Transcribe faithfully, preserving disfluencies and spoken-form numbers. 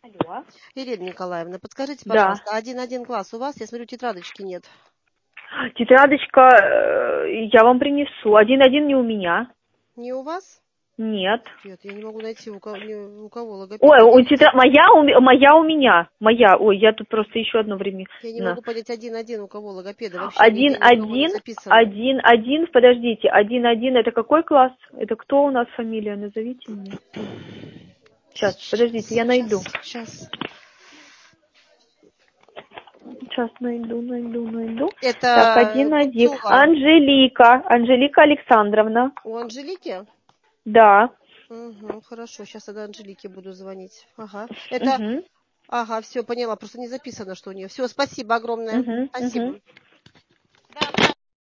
Алло. Ирина Николаевна, подскажите, Да. пожалуйста, один-один класс у вас? Я смотрю, тетрадочки нет. Тетрадочка э, я вам принесу. Один-один не у меня. Не у вас? Нет. Нет, я не могу найти, у кого, не- у кого логопед. Ой, у тетра... моя, у... м- моя у меня. Моя. Ой, я тут просто еще одно время. Я не На. могу понять один-один, у кого логопеда. Вообще нигде ни у кого не Один-один, записано. один-один, подождите, один-один, это какой класс? Это кто у нас фамилия? Назовите мне. Сейчас, подождите, я найду. Сейчас, сейчас. Сейчас найду, найду, найду. Так, Это один-один. Куцула. Анжелика. Анжелика Александровна. У Анжелики? Да. Угу, хорошо, сейчас тогда Анжелике буду звонить. Ага. Это, Угу. ага, все, поняла, просто не записано, что у нее. Все, спасибо огромное. Угу. Угу. Спасибо.